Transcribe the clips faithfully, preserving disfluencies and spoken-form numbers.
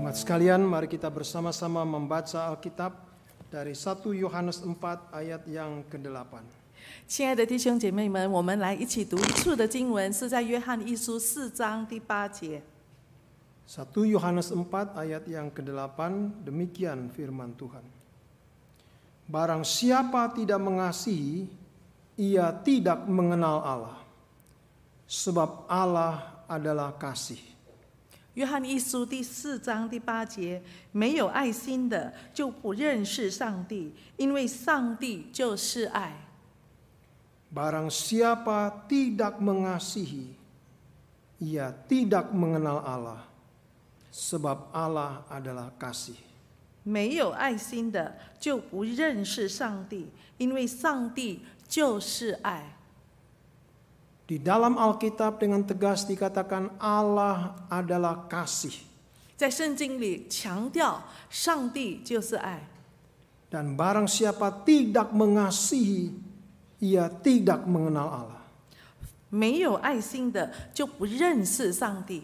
Jemaat sekalian, mari kita bersama-sama membaca Alkitab dari satu Yohanes empat ayat yang kedelapan. 亲爱的弟兄姐妹们，我们来一起读一处的经文，是在约翰一书四章第八节。 satu Yohanes empat ayat yang kedelapan, demikian firman Tuhan. Barang siapa tidak mengasihi, ia tidak mengenal Allah, sebab Allah adalah kasih. 约翰一书第四章第八节，没有爱心的就不认识上帝，因为上帝就是爱。 Barang siapa tidak mengasihi, ia tidak mengenal Allah, sebab Allah adalah kasih. 没有爱心的就不认识上帝，因为上帝就是爱。 Di dalam Alkitab dengan tegas dikatakan Allah adalah kasih. 在圣经里强调上帝就是爱。 Dan barang siapa tidak mengasihi, ia tidak mengenal Allah. 没有爱心的就不认识上帝。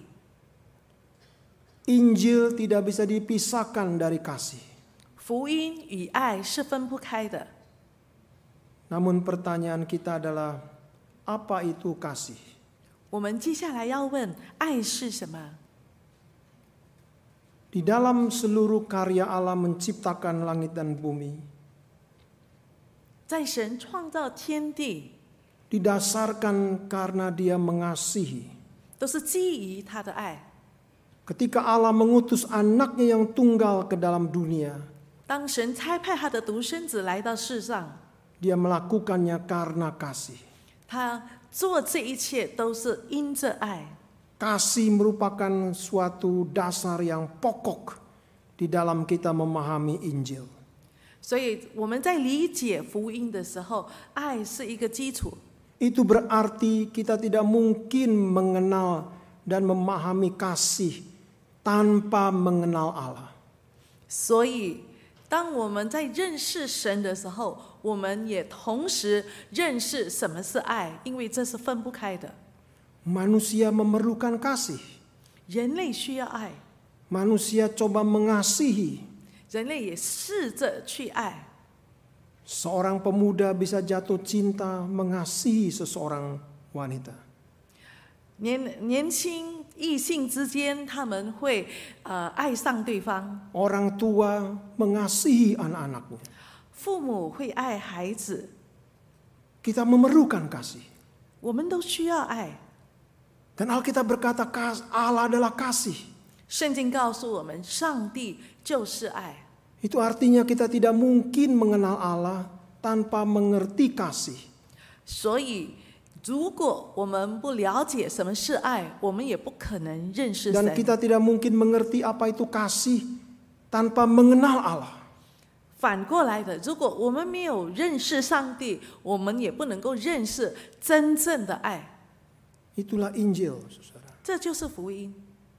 Injil tidak bisa dipisahkan dari kasih. 福音与爱是分不开的。 Namun pertanyaan kita adalah, apa itu kasih? 我们接下来要问，爱是什么？ Di dalam seluruh karya Allah menciptakan langit dan bumi, 在神创造天地， didasarkan karena Dia mengasihi. 都是基于他的爱。 Ketika Allah mengutus anaknya yang tunggal ke dalam dunia, 当神差派他的独生子来到世上， Dia melakukannya karena kasih. 他做这一切都是因着爱。 Kasih merupakan suatu dasar yang pokok di dalam kita memahami Injil. 所以我们在理解福音的时候，爱是一个基础。 Itu berarti kita tidak mungkin mengenal dan memahami kasih tanpa mengenal Allah. 所以，当我们在认识神的时候，我们也同时认识什么是爱，因为这是分不开的。 Manusia memerlukan kasih. 人类需要爱， Manusia coba mengasihi. 人类也试着去爱。 Seorang pemuda bisa jatuh cinta mengasihi seseorang wanita. 年年轻异性之间，他们会呃爱上对方。 Orang tua mengasihi anak-anaknya. 父母会爱孩子， Kita memerlukan kasih. 我们都需要爱。 Dan Alkitab berkata Allah adalah kasih. 圣经告诉我们，上帝就是爱。 Itu artinya kita tidak mungkin mengenal Allah tanpa mengerti kasih. 所以，如果我们不了解什么是爱，我们也不可能认识 Dan 神。 kita tidak mungkin mengerti apa itu kasih tanpa mengenal Allah. 反过来的，如果我们没有认识上帝，我们也不能够认识真正的爱。 Itulah Injil, saudara. 这就是福音。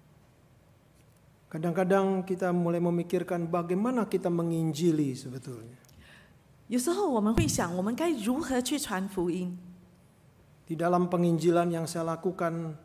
Kadang-kadang kita mulai memikirkan bagaimana kita menginjili sebetulnya. 有时候我们会想，我们该如何去传福音？ Di dalam penginjilan yang saya lakukan,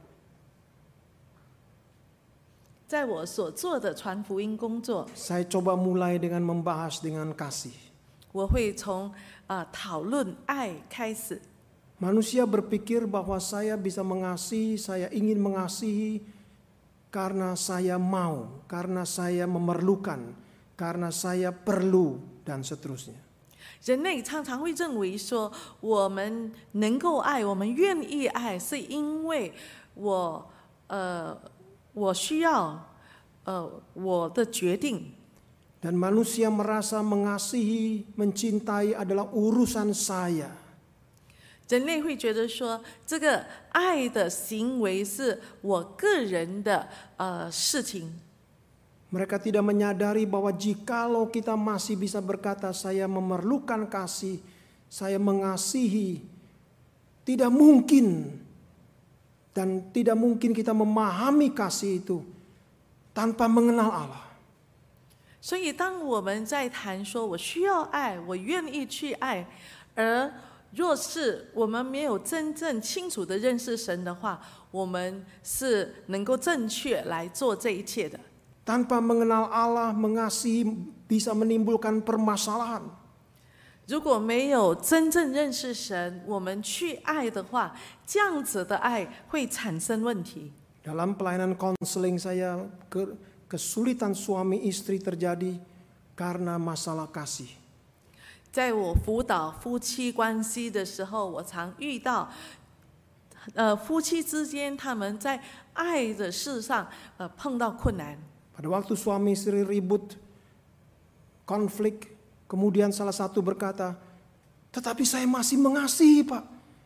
在我所做的传福音工作， saya coba mulai dengan membahas dengan kasih. 我会从啊、呃、讨论爱开始。 Manusia berpikir bahwa saya bisa mengasihi, saya ingin mengasihi karena saya mau, karena saya memerlukan, karena saya perlu, dan seterusnya. 人类常常会认为说，我们能够爱，我们愿意爱，是因为我呃我需要呃我的决定。 Dan manusia merasa mengasihi, mencintai adalah urusan saya. 人类会觉得说，这个爱的行为是我个人的呃事情。 Mereka tidak menyadari bahwa jikalau kita masih bisa berkata saya memerlukan kasih, saya mengasihi, tidak mungkin dan tidak mungkin kita memahami kasih itu tanpa mengenal Allah. 所以，当我们在谈说我需要爱，我愿意去爱，而若是我们没有真正清楚的认识神的话，我们是能够正确来做这一切的。 Tanpa mengenal Allah, mengasihi bisa menimbulkan permasalahan. 如果没有真正认识神，我们去爱的话，这样子的爱会产生问题。 Dalam pelayanan konseling saya, kesulitan suami istri terjadi karena masalah kasih. 在我辅导夫妻关系的时候，我常遇到，呃，夫妻之间他们在爱的事上，呃，碰到困难。 Pada waktu suami istri ribut, konflik, kemudian salah satu berkata, tetapi saya masih mengasihi, Pak.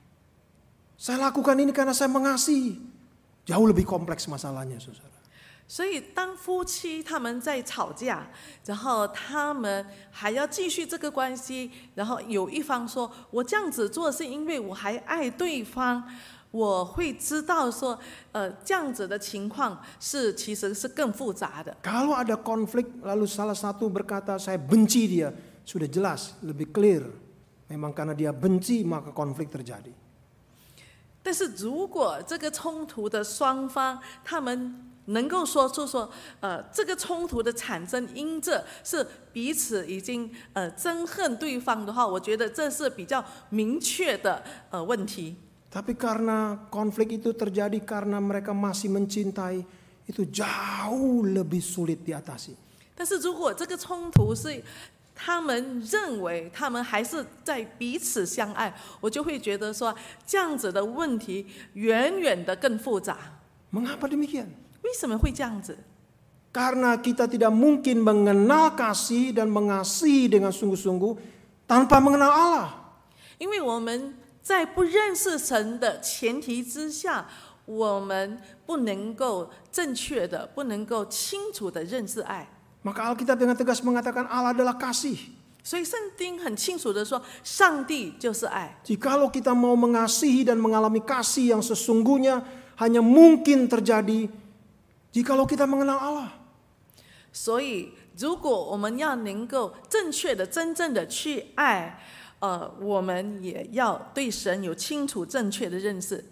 Saya lakukan ini karena saya mengasihi. Jauh lebih kompleks masalahnya, saudara. 所以，当夫妻他们在吵架，然后他们还要继续这个关系，然后有一方说：“我这样子做是因为我还爱对方。” 我会知道说，呃，这样子的情况是其实是更复杂的。 Kalau ada konflik, lalu salah satu berkata saya benci dia, sudah jelas, lebih clear. Memang karena dia benci maka konflik terjadi. 但是如果这个冲突的双方他们能够说出说，呃，这个冲突的产生因这是彼此已经呃憎恨对方的话，我觉得这是比较明确的呃问题。 Tapi karena konflik itu terjadi karena mereka masih mencintai, itu jauh lebih sulit diatasi. 但是如果这个冲突是他们认为他们还是在彼此相爱，我就会觉得说这样子的问题远远的更复杂。 Mengapa demikian? 为什么会这样子？ Karena kita tidak mungkin mengenal kasih dan mengasihi dengan sungguh-sungguh tanpa mengenal Allah. 因为我们在不认识神的前提之下，我们不能够正确的、不能够清楚的认识爱。 Maka Alkitab dengan tegas mengatakan Allah adalah kasih. 所以圣经很清楚的说，上帝就是爱。 Jikalau kita mau mengasihi dan mengalami kasih yang sesungguhnya hanya mungkin terjadi jikalau kita mengenal Allah. 所以，如果我们要能够正确的、真正的去爱，呃，我们也要对神有清楚、正确的认识。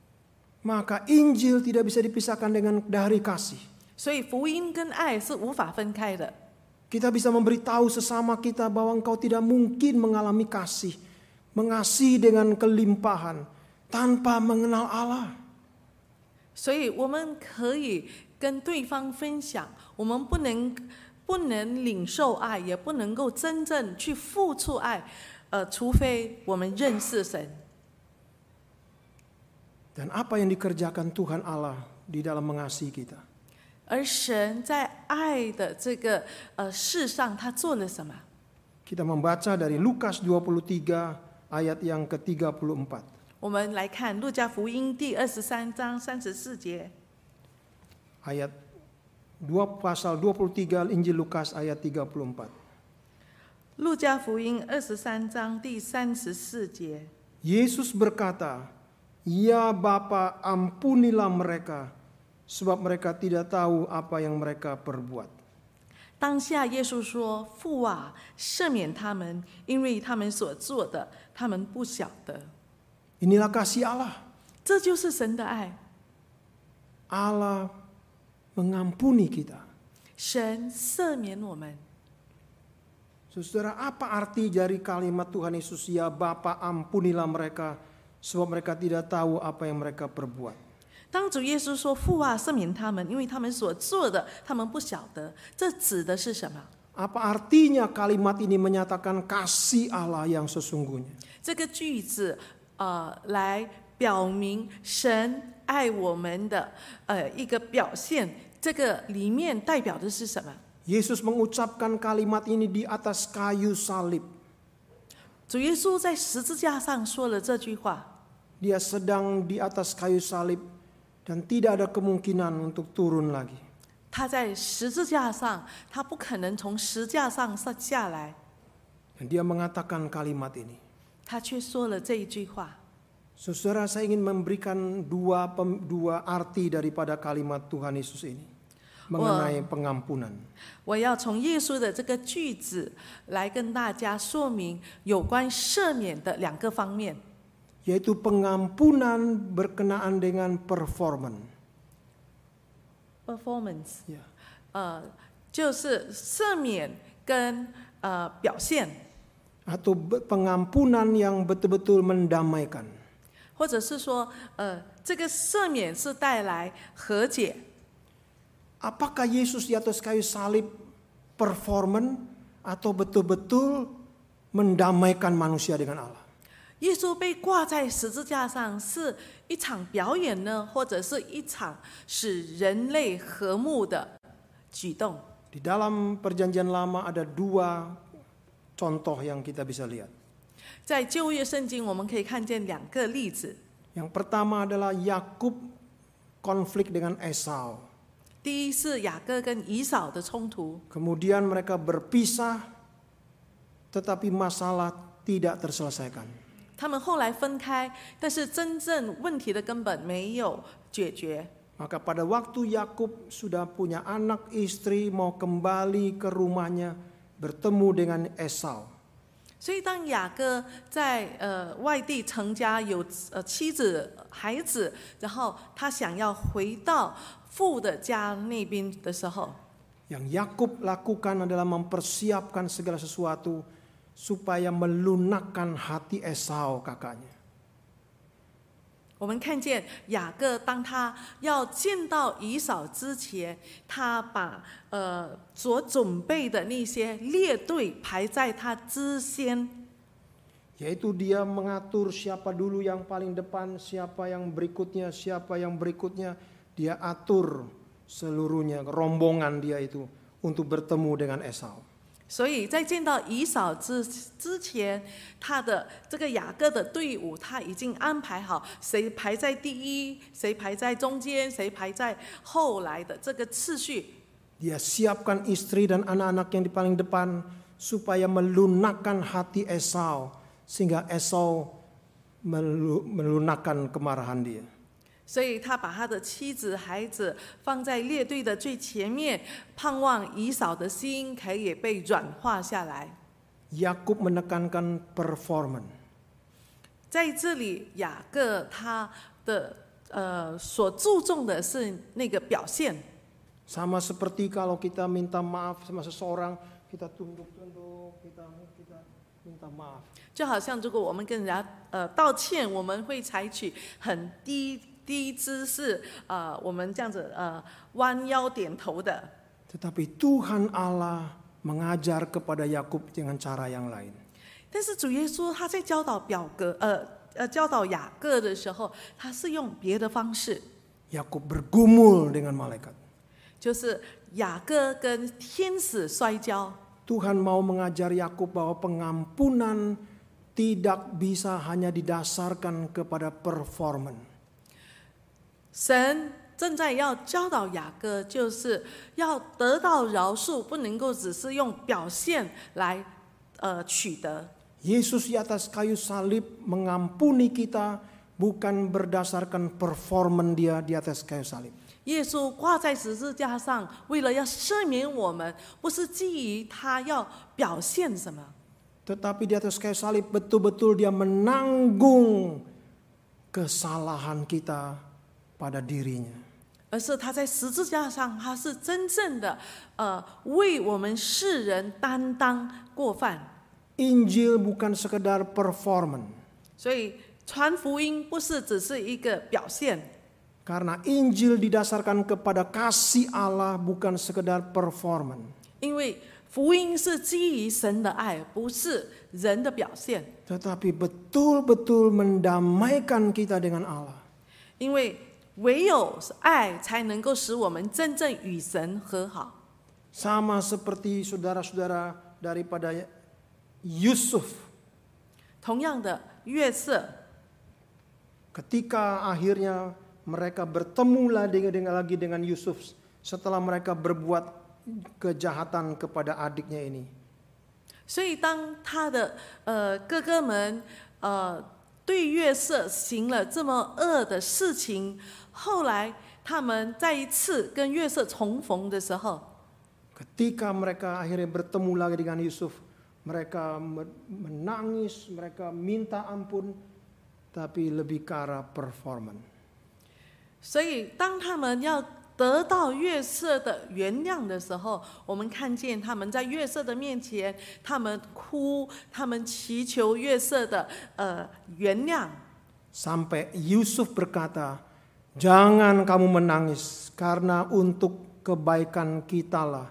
Maka Injil tidak bisa dipisahkan dengan dari kasih. 所以，福音跟爱是无法分开的。 Kita bisa memberitahu sesama kita bahwa engkau tidak mungkin mengalami kasih, mengasihi dengan kelimpahan tanpa mengenal Allah. 所以，我们可以跟对方分享，我们不能不能领受爱，也不能够真正去付出爱，呃，除非我们认识神。 Dan apa yang dikerjakan Tuhan Allah di dalam mengasihi kita? 而神在爱的这个呃事上，他做了什么？ Kita membaca dari Lukas dua puluh tiga ayat yang ke tiga puluh empat. 我们来看路加福音第二十三章三十四节。 Ayat dua pasal dua puluh tiga Injil Lukas ayat tiga puluh empat. 路加福音二十三章第三十四节。 Yesus berkata, "Ya Bapa, ampunilah mereka, sebab mereka tidak tahu apa yang mereka perbuat." 当下耶稣说：“父啊，赦免他们，因为他们所做的，他们不晓得。” Inilah kasih Allah. 这就是神的爱。 Allah mengampuni kita. 神赦免我们。 Saudara, apa arti dari kalimat Tuhan Yesus, "Ya Bapa, ampunilah mereka, sebab mereka tidak tahu apa yang mereka perbuat"? 当主耶稣说：“父啊，赦免他们，因为他们所做的，他们不晓得。”这指的是什么？ Apa artinya kalimat ini menyatakan kasih Allah yang sesungguhnya? 这个句子，呃，来表明神爱我们的，呃，一个表现。这个里面代表的是什么？ Yesus mengucapkan kalimat ini di atas kayu salib. 主耶稣在十字架上说了这句话。 Dia sedang di atas kayu salib dan tidak ada kemungkinan untuk turun lagi. 他在十字架上，他不可能从十字架上下来。 Dan dia mengatakan kalimat ini. 他却说了这一句话。 Saudara, saya ingin memberikan dua dua arti daripada kalimat Tuhan Yesus ini mengenai pengampunan. 我要从耶稣的这个句子来跟大家说明有关赦免的两个方面。 Yaitu pengampunan berkenaan dengan performance. Performance， Ya. 呃，就是赦免跟呃表现， atau pengampunan yang betul-betul mendamaikan. 或者是说，呃，这个赦免是带来和解。 Apakah Yesus di atas kayu salib performan atau betul-betul mendamaikan manusia dengan Allah? 耶稣被挂在十字架上是一场表演呢，或者是一场使人类和睦的举动？ Di dalam perjanjian lama ada dua contoh yang kita bisa lihat. 在旧约圣经，我们可以看见两个例子。 Yang pertama adalah Yakub konflik dengan Esau. 第一是雅各跟以扫的冲突， Kemudian mereka berpisah, tetapi masalah tidak terselesaikan. 他们后来分开，但是真正问题的根本没有解决。 Maka pada waktu Yakub sudah punya anak istri mau kembali ke rumahnya bertemu dengan Esau. 所以当雅各在呃外地成家，有呃妻子孩子，然后他想要回到父的家那边的时候， Yang Yakub lakukan adalah mempersiapkan segala sesuatu supaya melunakkan hati Esau kakaknya. 我们看见雅各当他要见到以扫之前，他把呃所准备的那些列队排在他之先， Yaitu dia mengatur siapa dulu yang paling depan, siapa yang berikutnya, siapa yang berikutnya. Dia atur seluruhnya, rombongan dia itu untuk bertemu dengan Esau. 所以在见到以扫之之前，他的这个雅各的队伍他已经安排好，谁排在第一，谁排在中间，谁排在后来的这个次序。 Dia siapkan istri dan anak-anak yang di paling depan supaya melunakkan hati Esau, sehingga Esau melunakkan kemarahan dia. 所以他把他的妻子、孩子放在列队的最前面，盼望以扫的心可以被软化下来。 Yakub menekankan performan. 在这里，雅各他的呃所注重的是那个表现。 Sama seperti kalau kita minta maaf sama seseorang, kita tunduk-tunduk, kita kita minta maaf. 就好像如果我们跟人家呃道歉，我们会采取很低低姿势，呃，我们这样子呃弯腰点头的。 Tetapi Tuhan Allah mengajar kepada Yakub dengan cara yang lain. 但是主耶稣他在教导表格呃呃教导雅各的时候，他是用别的方式， Yakub bergumul dengan malaikat. 就是雅各跟天使摔跤。 Tuhan mau mengajar Yakub bahwa pengampunan tidak bisa hanya didasarkan kepada performan. 神正在要教导雅各，就是要得到饶恕，不能够只是用表现来呃取得。 Yesus di atas kayu salib mengampuni kita bukan berdasarkan performan dia di atas kayu salib. 耶稣挂在十字架上，为了要赦免我们，不是基于他要表现什么， Tetapi di atas kayu salib betul-betul dia menanggung kesalahan kita pada dirinya. 而是他在十字架上，他是真正的呃为我们世人担当过犯。 Injil bukan sekedar performan. 所以传福音不是只是一个表现。 Karena Injil didasarkan kepada kasih Allah bukan sekedar performan. 因为福音是基于神的爱，不是人的表现。 Tetapi betul-betul mendamaikan kita dengan Allah. 因为唯有爱才能够使我们真正与神和好。 Sama seperti saudara-saudara daripada Yusuf. 同样的，约瑟 Ketika akhirnya mereka bertemu lagi dengan, lagi dengan Yusuf setelah mereka berbuat kejahatan kepada adiknya ini. 所以当他的呃哥哥们呃对约瑟行了这么恶的事情，后来他们再一次跟约瑟重逢的时候， Ketika mereka akhirnya bertemu lagi dengan Yusuf, mereka menangis, mereka minta ampun, tapi lebih ke arah performan. 所以当他们要得到约瑟的原谅的时候，我们看见他们在约瑟的面前，他们哭，他们祈求约瑟的呃原谅。 Sampai Yusuf berkata, jangan kamu menangis, karena untuk kebaikan kitalah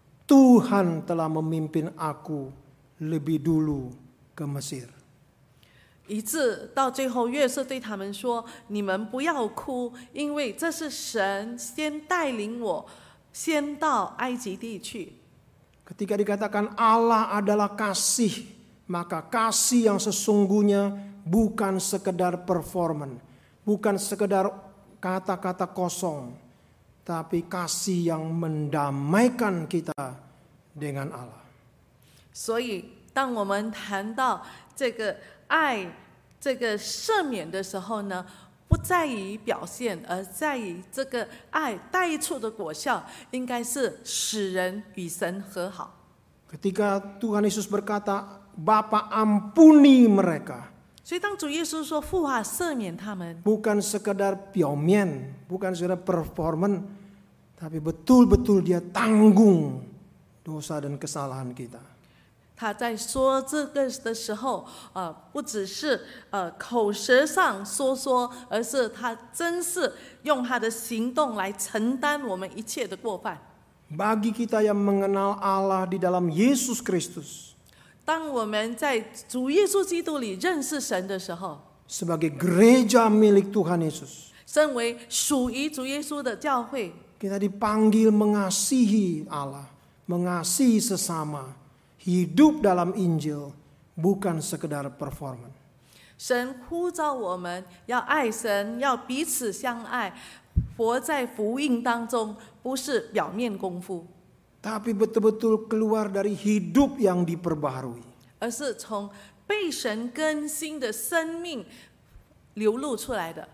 Tuhan telah memimpin aku lebih dulu ke Mesir. 以致到最后，约瑟对他们说：“你们不要哭，因为这是神先带领我，先到埃及地去。” Ketika dikatakan Allah adalah kasih, maka kasih yang sesungguhnya bukan sekedar performan, bukan sekedar kata-kata kosong, tapi kasih yang mendamaikan kita dengan Allah. 所以，当我们谈到这个爱、这个赦免的时候呢，不在于表现，而在于这个爱带出的果效，应该是使人与神和好。 Ketika Tuhan Yesus berkata, Bapa ampuni mereka. 所以，当主耶稣说“父啊，赦免他们 Bukan sekedar piomen, bukan sekedar performan, tapi betul-betul dia tanggung dosa dan kesalahan kita. ”， 他在说这个的时候，呃，不只是呃口舌上说说，而是他真是用他的行动来承担我们一切的过犯。 Bagi kita yang mengenal Allah di dalam Yesus Kristus, 当我们在主耶稣基督里认识神的时候， sebagai gereja milik Tuhan Yesus, 身为属于主耶稣的教会， kita dipanggil mengasihi Allah, mengasihi sesama, hidup dalam Injil, bukan sekedar performan. 神呼召我们要爱神，要彼此相爱，活在福音当中，不是表面功夫， Tapi betul-betul keluar dari hidup yang diperbaharui. 而是从被神更新的生命流露出来的。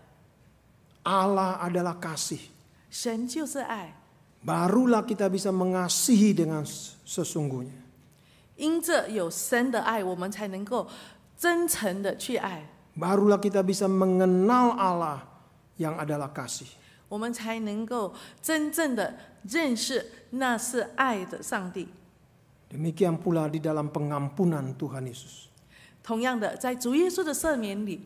Allah adalah kasih. 神就是爱， Barulah kita bisa mengasihi dengan sesungguhnya. 因着有神的爱，我们才能够真诚的去爱， Barulah kita bisa mengenal Allah yang adalah kasih. 我们才能够真正的认识那是爱的上帝。 Demikian pula di dalam pengampunan Tuhan Yesus. 同样的，在主耶稣的赦免里，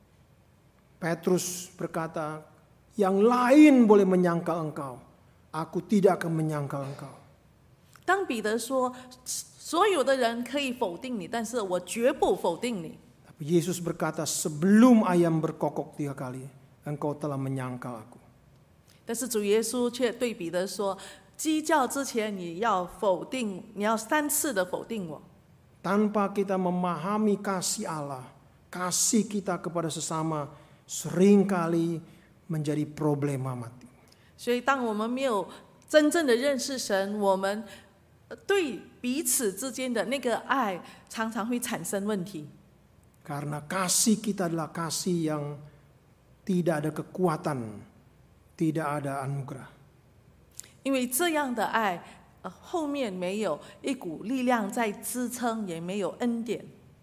Petrus berkata, yang lain boleh menyangkal engkau, aku tidak akan menyangkal engkau. 当彼得说所有的人可以否定你，但是我绝不否定你。 Tapi Yesus berkata, sebelum ayam berkokok tiga kali, engkau telah menyangkal aku. 但是主耶稣却对彼得说：“鸡叫之前，你要否定，你要三次的否定我。” Tanpa kita memahami kasih Allah, kasih kita kepada sesama seringkali menjadi problema mati. 所以，当我们没有真正的认识神，我们对彼此之间的那个爱常常会产生问题。 Karena kasih kita adalah kasih yang tidak ada kekuatan, tidak ada anugerah. 因为这样的爱，呃，后面没有一股力量在支撑，也没有恩典。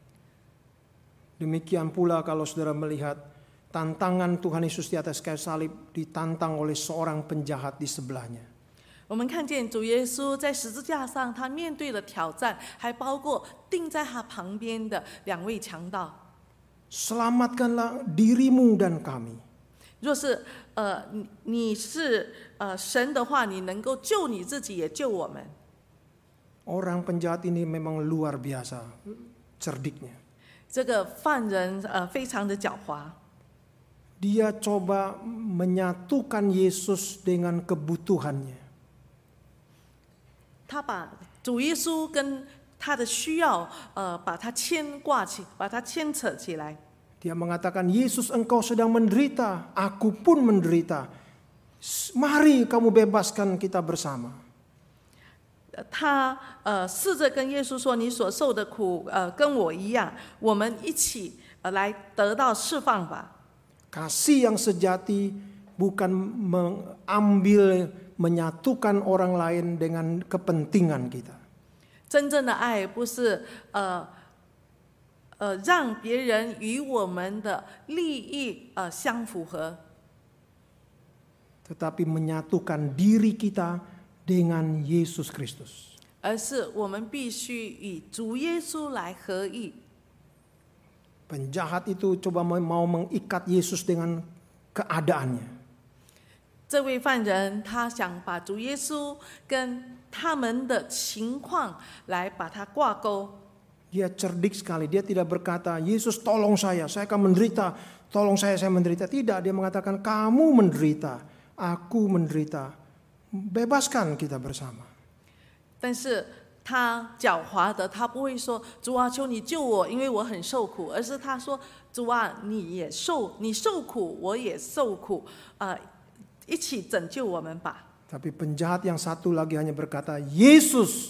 Demikian pula kalau saudara melihat tantangan Tuhan Yesus di atas kayu salib ditantang oleh seorang penjahat di sebelahnya. 我们看见主耶稣在十字架上，他面对的挑战，还包括钉在他旁边的两位强盗。 Selamatkanlah dirimu dan kami. 若是呃你你是呃神的话，你能够救你自己，也救我们。 Orang penjahat ini memang luar biasa cerdiknya. 这个犯人呃非常的狡猾， Dia coba menyatukan Yesus dengan kebutuhannya. 他把主耶稣跟他的需要呃把他牵挂起，把他牵扯起来。 Dia mengatakan, Yesus engkau sedang menderita, aku pun menderita. Mari kamu bebaskan kita bersama. 他呃试着跟耶稣说：“你所受的苦，呃跟我一样，我们一起呃来得到释放吧。” Kasih yang sejati bukan mengambil, menyatukan orang lain dengan kepentingan kita. 真正的爱不是呃呃让别人与我们的利益呃相符合。 tetapi menyatukan diri kita dengan Yesus Kristus. 而是我们必须与主耶稣来合一。 Penjahat itu coba mau mengikat Yesus dengan keadaannya. 这位犯人他想把主耶稣跟他们的情况来把它挂钩。 Dia cerdik sekali. Dia tidak berkata, Yesus tolong saya, saya akan menderita. Tolong saya, saya menderita. Tidak, dia mengatakan kamu menderita, aku menderita. Bebaskan kita bersama. 但是他狡猾的，他不会说主啊，求你救我，因为我很受苦，而是他说主啊，你也受，你受苦，我也受苦，呃，一起拯救我们吧。 Tapi penjahat yang satu lagi hanya berkata, Yesus,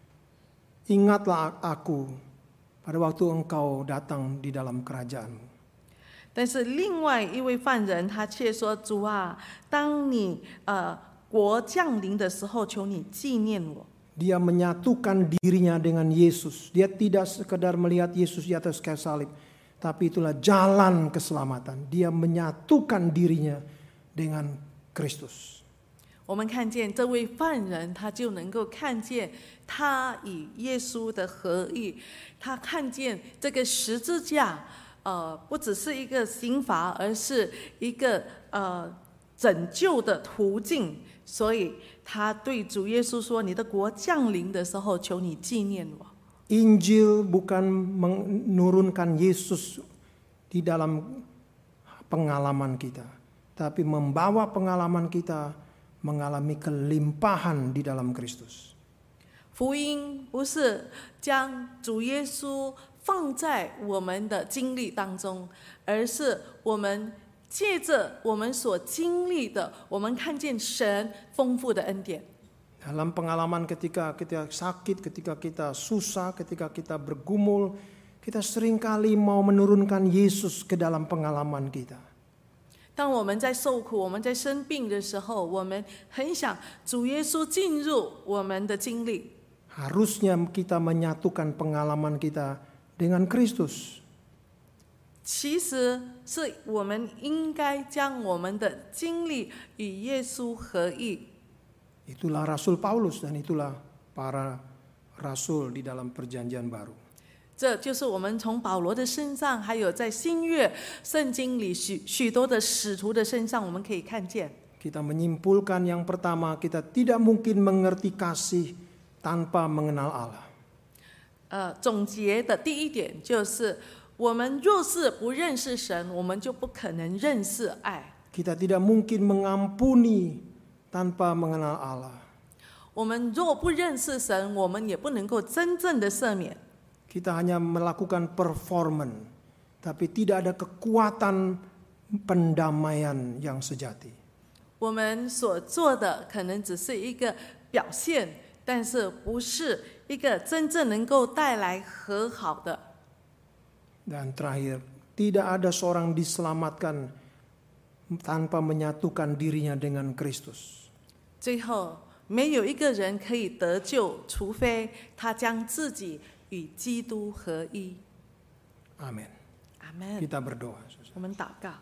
ingatlah aku pada waktu engkau datang di dalam kerajaanmu. 但是另外一位犯人，他却说主啊，当你呃国降临的时候，求你纪念我。 Dia menyatukan dirinya dengan Yesus. Dia tidak sekedar melihat Yesus di atas kayu salib, tapi itulah jalan keselamatan. Dia menyatukan dirinya dengan Kristus. 我们看见这位犯人，他就能够看见他与耶稣的合一，他看见这个十字架，呃，不只是一个刑罚，而是一个呃拯救的途径。所以他对主耶稣说：“你的国降临的时候，求你纪念我。” Injil bukan menurunkan Yesus di dalam pengalaman kita, tapi membawa pengalaman kita mengalami kelimpahan di dalam Kristus. 福音不是将主耶稣放在我们的经历当中，而是我们借着我们所经历的，我们看见神丰富的恩典。 Dalam pengalaman ketika kita sakit, ketika kita susah, ketika kita bergumul, kita seringkali mau menurunkan Yesus ke dalam pengalaman kita. 当我们在受苦、我们在生病的时候，我们很想主耶稣进入我们的经历。 Harusnya kita menyatukan pengalaman kita dengan Kristus. 其实是我们应该将我们的经历与耶稣合一。 Itulah Rasul Paulus dan itulah para rasul di dalam perjanjian baru. 这就是我们从保罗的身上，还有在新约圣经里许许多的使徒的身上，我们可以看见。 Kita menyimpulkan yang pertama, kita tidak mungkin mengerti kasih tanpa mengenal Allah. 呃，总结的第一点就是，我们若是不认识神，我们就不可能认识爱。 Kita tidak mungkin mengampuni tanpa mengenal Allah. 我们若不认识神，我们也不能够真正的赦免。 Kita hanya melakukan performan, tapi tidak ada kekuatan pendamaian yang sejati. 我们所做的可能只是一个表现，但是不是一个真正能够带来和好的。 Dan terakhir, tidak ada seorang diselamatkan tanpa menyatukan dirinya dengan Kristus. 最后，没有一个人可以得救，除非他将自己与基督合一。 Amin. 阿门。 Kita berdoa. 我们祷告。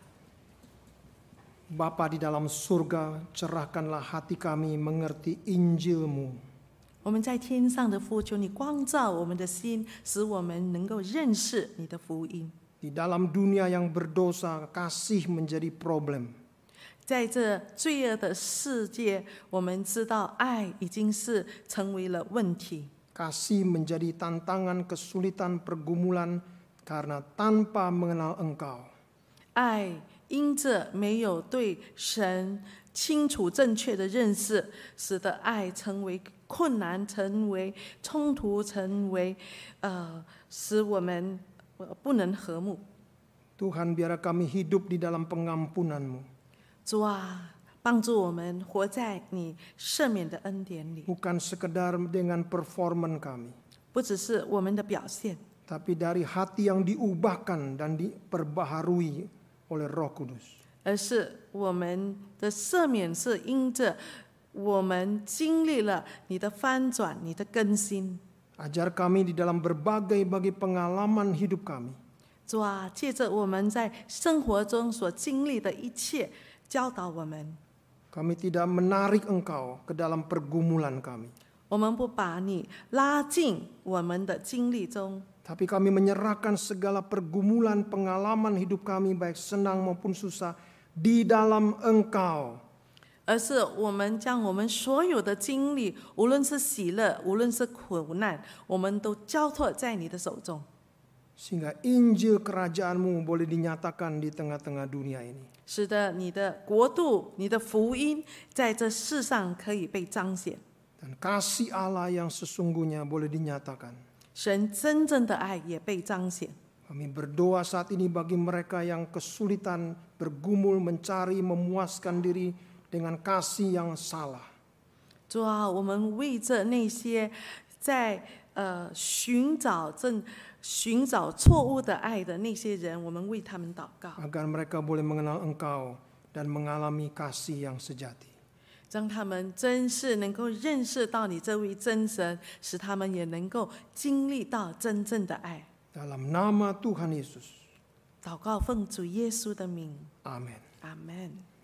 Bapa di dalam surga, cerahkanlah hati kami mengerti Injil-Mu. 我们在天上的父，求你光照我们的心，使我们能够认识你的福音。 Di dalam dunia yang berdosa, kasih menjadi problem. 在这罪恶的世界，我们知道爱已经是成为了问题。 Kasih menjadi tantangan, kesulitan, pergumulan karena tanpa mengenal Engkau. 爱因着没有对神清楚正确的认识，使得爱成为困难，成为冲突，成为呃，使我们不能和睦。 Tuhan, biar kami hidup di dalam pengampunan-Mu. 主啊，帮助我们活在你赦免的恩典里， Bukan sekedar dengan performan kami, 不只是我们的表现， tapi dari hati yang diubahkan dan diperbaharui oleh Roh Kudus. 而是我们的赦免是因着我们经历了你的翻转，你的更新。 Ajar kami di dalam berbagai-bagai pengalaman hidup kami. 主啊，借着我们在生活中所经历的一切，教导我们。 Kami tidak menarik Engkau ke dalam pergumulan kami. 我们不把你拉进我们的经历中， Tapi kami menyerahkan segala pergumulan pengalaman hidup kami baik senang maupun susah di dalam Engkau. 而是我们将我们所有的经历，无论是喜乐，无论是苦难，我们都交托在你的手中， Sehingga Injil kerajaan-Mu boleh dinyatakan di tengah-tengah dunia ini. 使得你的国度、你的福音在这世上可以被彰显， Dan kasih Allah yang sesungguhnya boleh dinyatakan. 神真正的爱也被彰显。 Kami berdoa saat ini bagi mereka yang kesulitan bergumul mencari memuaskan diri dengan kasih yang salah. 主啊，我们为着那些在呃寻找正寻找错误的爱的那些人，我们为他们祷告， Agar mereka boleh mengenal Engkau dan mengalami kasih yang sejati. 让他们真是能够认识到你这位真神，使他们也能够经历到真正的爱。 Dalam nama Tuhan Yesus. 祷告奉主耶稣的名， Amin. 阿门。